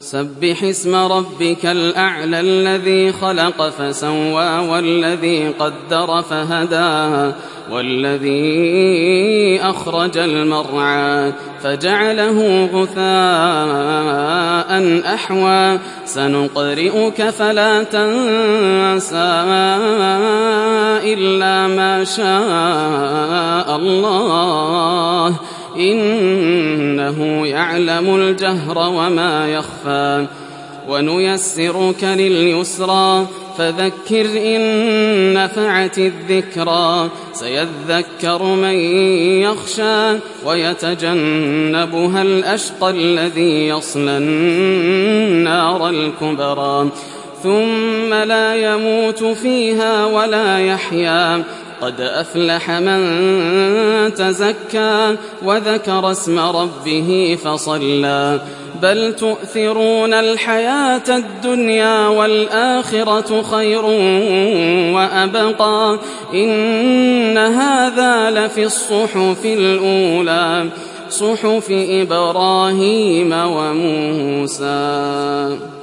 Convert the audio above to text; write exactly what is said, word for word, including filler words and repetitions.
سبح اسم ربك الأعلى الذي خلق فسوى والذي قدر فهدى والذي أخرج المرعى فجعله غثاء أحوى سنقرئك فلا تنسى إلا ما شاء الله إنه يعلم الجهر وما يخفى ونيسرك لليسرى فذكر إن نفعت الذكرى سيذكر من يخشى ويتجنبها الأشقى الذي يصلى النار الكبرى ثم لا يموت فيها ولا يحيا قد أفلح من تزكى وذكر اسم ربه فصلى بل تؤثرون الحياة الدنيا والآخرة خير وأبقى إن هذا لفي الصحف الأولى صحف إبراهيم وموسى.